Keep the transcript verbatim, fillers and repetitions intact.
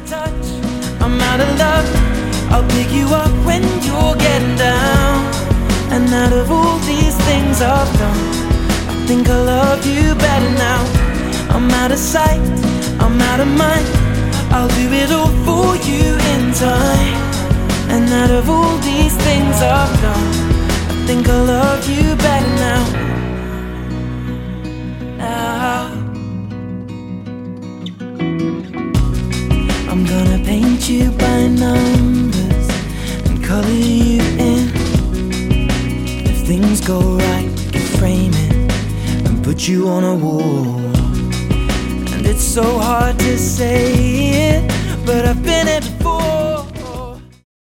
touch, I'm out of love. I'll pick you up when you're getting down. And out of all these things I've done, I think I love you better now. I'm out of sight, I'm out of mind. I'll do it all for you in time. And out of all these things I've done, I think I love you better now. Now I'm gonna paint you by numbers and color you in. If things go right, we can frame it and put you on a wall. And it's so hard to say it, but I've been it before.